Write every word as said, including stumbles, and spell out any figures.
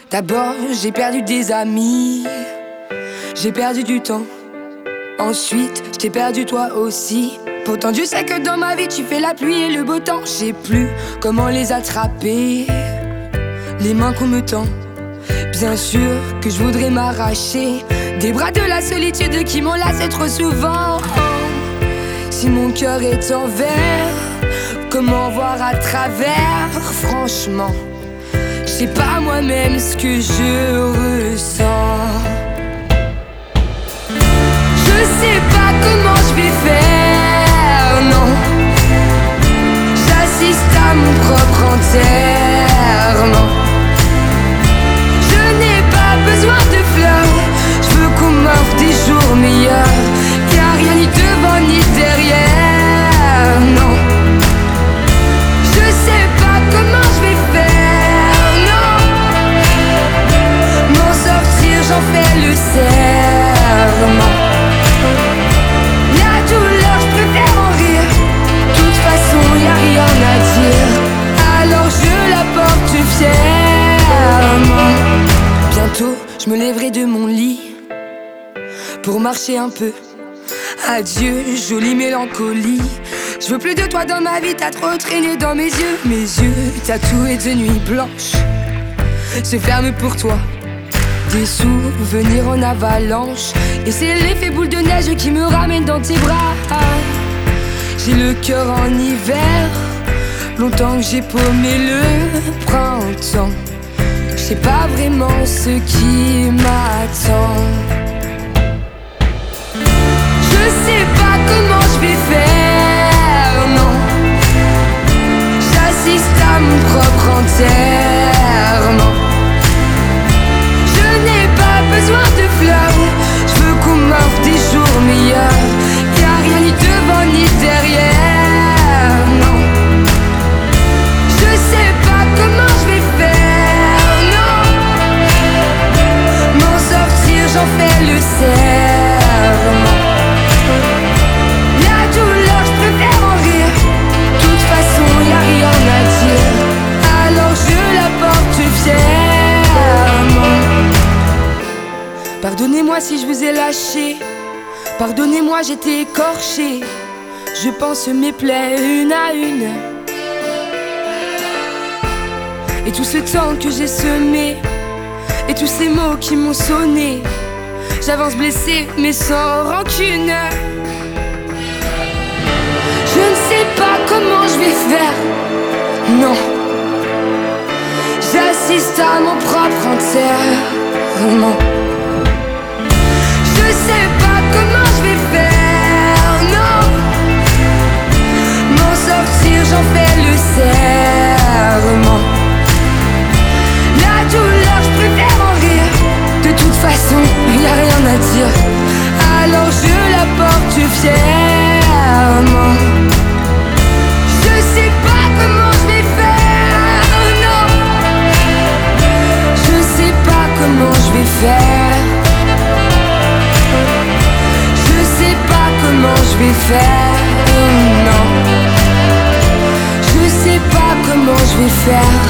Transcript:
D'abord j'ai perdu des amis, j'ai perdu du temps. Ensuite je t'ai perdu toi aussi. Pourtant Dieu sait que dans ma vie tu fais la pluie et le beau temps. Je sais plus comment les attraper, les mains qu'on me tend. Bien sûr que je voudrais m'arracher des bras de la solitude qui m'enlacent trop souvent. Si mon cœur est en verre, comment voir à travers? Franchement, je sais pas moi-même ce que je ressens. Je sais pas comment je vais faire, non. J'assiste à mon propre enterrement. Je n'ai pas besoin de fleurs, je veux qu'on m'offre des jours meilleurs. Y'a rien ni devant ni derrière, non. Je sais pas comment je vais faire, non. M'en sortir, j'en fais le serment. La douleur, je préfère en rire. De toute façon, y'a rien à dire, alors je la porte fièrement. Bientôt, je me lèverai de mon lit pour marcher un peu. Adieu, jolie mélancolie. Je veux plus de toi dans ma vie, t'as trop traîné dans mes yeux. Mes yeux tatoués de nuit blanche se ferment pour toi. Des souvenirs en avalanche, et c'est l'effet boule de neige qui me ramène dans tes bras. J'ai le cœur en hiver, longtemps que j'ai paumé le printemps. Je sais pas vraiment ce qui m'attend. Je sais pas comment je vais faire, non. J'assiste à mon propre enterrement. Je n'ai pas besoin de fleurs, je veux qu'on m'offre des jours meilleurs. Y'a rien ni devant ni derrière, non. Je sais pas comment je vais faire, non. M'en sortir, j'en fais le serment. La douleur, je préfère en rire. De toute façon, y'a rien à dire, alors je la porte fièrement. Pardonnez-moi si je vous ai lâché, pardonnez-moi j'étais écorché. Je pense mes plaies une à une, et tout ce temps que j'ai semé, et tous ces mots qui m'ont sonné. J'avance blessé mais sans rancune. Je ne sais pas comment je vais faire, non. J'assiste à mon propre enterrement. Je sais pas comment je vais faire, non. M'en sortir, j'en fais le serment. La douleur, je préfère en rire. De toute façon, y'a rien à dire, alors je la porte fièrement. Je sais pas comment je vais faire, non. Je sais pas comment je vais faire. Je sais pas comment je vais faire, non. Je sais pas comment je vais faire.